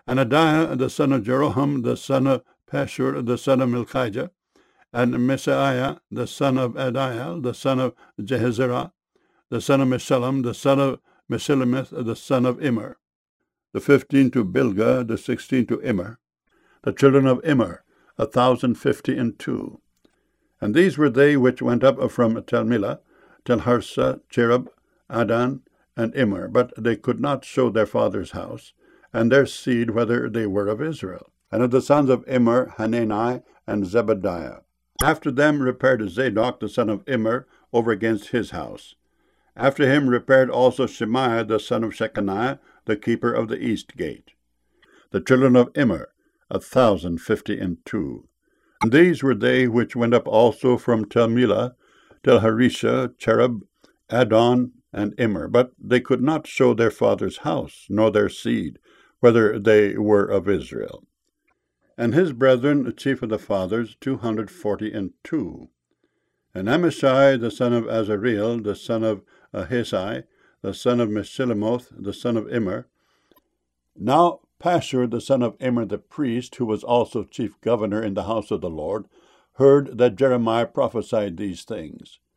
Anadiah the son of Jeroham, the son of Pashur, the son of Milchijah, and Messiah the son of Adiel, the son of Jehezerah, the son of Meshullam, the son of Meshillemith, the son of Immer. The 15 to Bilgah, the 16 to Immer. The children of Immer, 1,052. And these were they which went up from Telmillah, Telharsha, Cherub, Adan, and Immer, but they could not show their father's house, and their seed whether they were of Israel. And of the sons of Immer, Hanani, and Zebadiah. After them repaired Zadok the son of Immer over against his house. After him repaired also Shemaiah the son of Shechaniah, the keeper of the east gate. The children of Immer, 1,052. And these were they which went up also from Telmillah, Telharisha, Cherub, Adon, and Immer, but they could not show their father's house, nor their seed, whether they were of Israel. And his brethren, the chief of the fathers, 242. And Amashai the son of Azareel, the son of Ahesai, the son of Meshillemoth, the son of Immer. Now Pashur the son of Immer the priest, who was also chief governor in the house of the Lord, heard that Jeremiah prophesied these things.